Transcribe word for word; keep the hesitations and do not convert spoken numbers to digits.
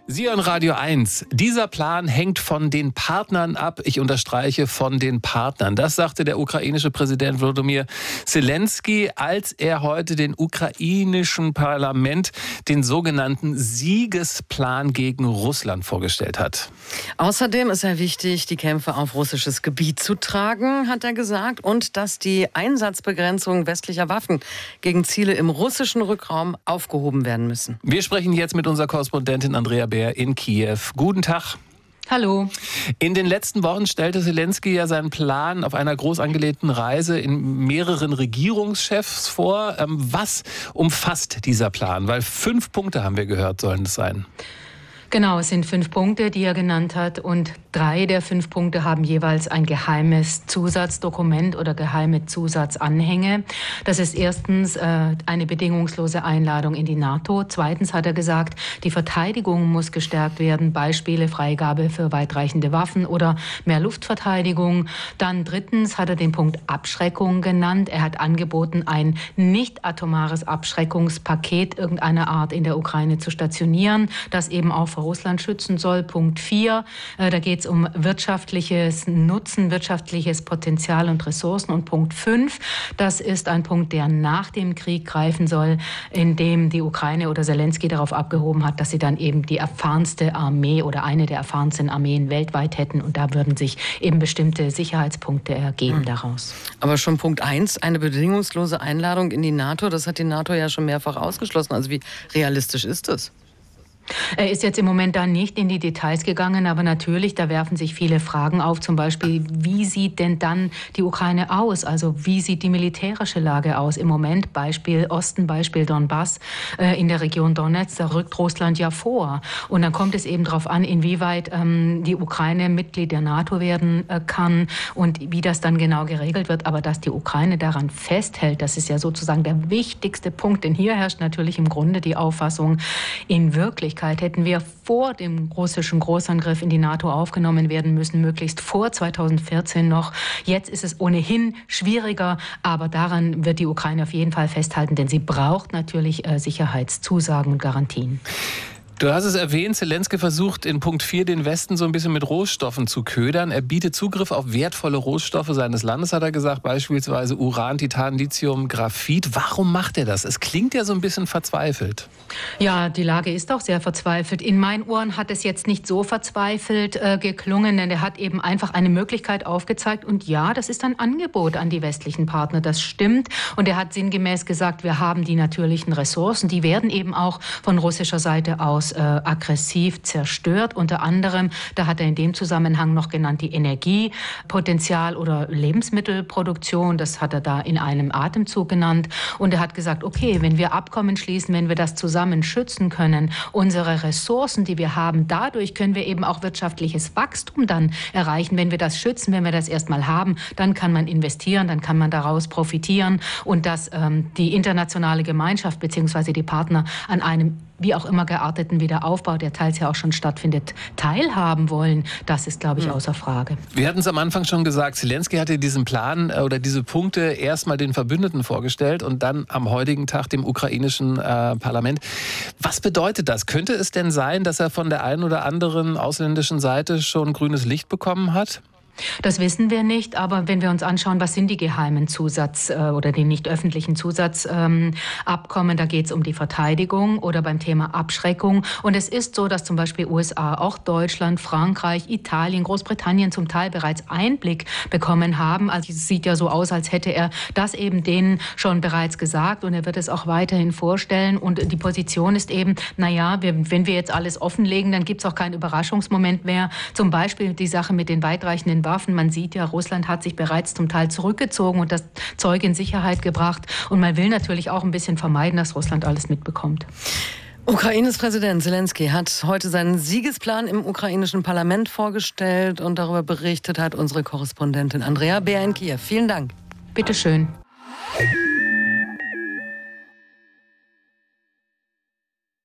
Sie hören Radio eins. Dieser Plan hängt von den Partnern ab. Ich unterstreiche, von den Partnern. Das sagte der ukrainische Präsident Volodymyr Zelensky, als er heute dem ukrainischen Parlament den sogenannten Siegesplan gegen Russland vorgestellt hat. Außerdem ist er wichtig, die Kämpfe auf russisches Gebiet zu tragen, hat er gesagt, und dass die Einsatzbegrenzung westlicher Waffen gegen Ziele im russischen Rückraum aufgehoben werden müssen. Wir sprechen jetzt mit unserer Korrespondentin Andrea Bär in Kiew. Guten Tag. Hallo. In den letzten Wochen stellte Zelensky ja seinen Plan auf einer groß angelegten Reise in mehreren Regierungschefs vor. Was umfasst dieser Plan? Weil fünf Punkte, haben wir gehört, sollen es sein. Genau, es sind fünf Punkte, die er genannt hat, und drei der fünf Punkte haben jeweils ein geheimes Zusatzdokument oder geheime Zusatzanhänge. Das ist erstens äh, eine bedingungslose Einladung in die NATO. Zweitens hat er gesagt, die Verteidigung muss gestärkt werden, Beispiele Freigabe für weitreichende Waffen oder mehr Luftverteidigung. Dann drittens hat er den Punkt Abschreckung genannt. Er hat angeboten, ein nicht atomares Abschreckungspaket irgendeiner Art in der Ukraine zu stationieren, das eben auch vor Russland schützen soll. Punkt vier, äh, da geht es um wirtschaftliches Nutzen, wirtschaftliches Potenzial und Ressourcen. Und Punkt fünf, das ist ein Punkt, der nach dem Krieg greifen soll, in dem die Ukraine oder Zelensky darauf abgehoben hat, dass sie dann eben die erfahrenste Armee oder eine der erfahrensten Armeen weltweit hätten. Und da würden sich eben bestimmte Sicherheitspunkte ergeben mhm. daraus. Aber schon Punkt eins, eine bedingungslose Einladung in die NATO, das hat die NATO ja schon mehrfach ausgeschlossen. Also wie realistisch ist das? Er ist jetzt im Moment da nicht in die Details gegangen, aber natürlich, da werfen sich viele Fragen auf. Zum Beispiel, wie sieht denn dann die Ukraine aus? Also wie sieht die militärische Lage aus im Moment? Beispiel Osten, Beispiel Donbass äh, in der Region Donetsk, da rückt Russland ja vor. Und dann kommt es eben darauf an, inwieweit ähm, die Ukraine Mitglied der NATO werden äh, kann und wie das dann genau geregelt wird. Aber dass die Ukraine daran festhält, das ist ja sozusagen der wichtigste Punkt. Denn hier herrscht natürlich im Grunde die Auffassung, in Wirklichkeit hätten wir vor dem russischen Großangriff in die NATO aufgenommen werden müssen, möglichst vor zweitausendvierzehn noch. Jetzt ist es ohnehin schwieriger, aber daran wird die Ukraine auf jeden Fall festhalten, denn sie braucht natürlich äh, Sicherheitszusagen und Garantien. Du hast es erwähnt, Zelensky versucht in Punkt vier den Westen so ein bisschen mit Rohstoffen zu ködern. Er bietet Zugriff auf wertvolle Rohstoffe seines Landes, hat er gesagt, beispielsweise Uran, Titan, Lithium, Graphit. Warum macht er das? Es klingt ja so ein bisschen verzweifelt. Ja, die Lage ist auch sehr verzweifelt. In meinen Ohren hat es jetzt nicht so verzweifelt äh, geklungen, denn er hat eben einfach eine Möglichkeit aufgezeigt. Und ja, das ist ein Angebot an die westlichen Partner, das stimmt. Und er hat sinngemäß gesagt, wir haben die natürlichen Ressourcen, die werden eben auch von russischer Seite aus Äh, aggressiv zerstört. Unter anderem, da hat er in dem Zusammenhang noch genannt, die Energiepotenzial oder Lebensmittelproduktion. Das hat er da in einem Atemzug genannt. Und er hat gesagt, okay, wenn wir Abkommen schließen, wenn wir das zusammen schützen können, unsere Ressourcen, die wir haben, dadurch können wir eben auch wirtschaftliches Wachstum dann erreichen. Wenn wir das schützen, wenn wir das erstmal haben, dann kann man investieren, dann kann man daraus profitieren und dass ähm, die internationale Gemeinschaft bzw. die Partner an einem wie auch immer gearteten Wiederaufbau, der teils ja auch schon stattfindet, teilhaben wollen, das ist, glaube ich, mhm. außer Frage. Wir hatten es am Anfang schon gesagt, Zelensky hatte diesen Plan oder diese Punkte erstmal den Verbündeten vorgestellt und dann am heutigen Tag dem ukrainischen äh, Parlament. Was bedeutet das? Könnte es denn sein, dass er von der einen oder anderen ausländischen Seite schon grünes Licht bekommen hat? Das wissen wir nicht, aber wenn wir uns anschauen, was sind die geheimen Zusatz- äh, oder die nicht öffentlichen Zusatzabkommen, ähm, da geht es um die Verteidigung oder beim Thema Abschreckung. Und es ist so, dass zum Beispiel U S A, auch Deutschland, Frankreich, Italien, Großbritannien zum Teil bereits Einblick bekommen haben. Also es sieht ja so aus, als hätte er das eben denen schon bereits gesagt und er wird es auch weiterhin vorstellen. Und die Position ist eben, naja, wir, wenn wir jetzt alles offenlegen, dann gibt es auch keinen Überraschungsmoment mehr. Zum Beispiel die Sache mit den weitreichenden Waffen. Man sieht ja, Russland hat sich bereits zum Teil zurückgezogen und das Zeug in Sicherheit gebracht. Und man will natürlich auch ein bisschen vermeiden, dass Russland alles mitbekommt. Ukraines Präsident Zelensky hat heute seinen Siegesplan im ukrainischen Parlament vorgestellt und darüber berichtet hat unsere Korrespondentin Andrea Bär in Kiew. Vielen Dank. Bitte schön.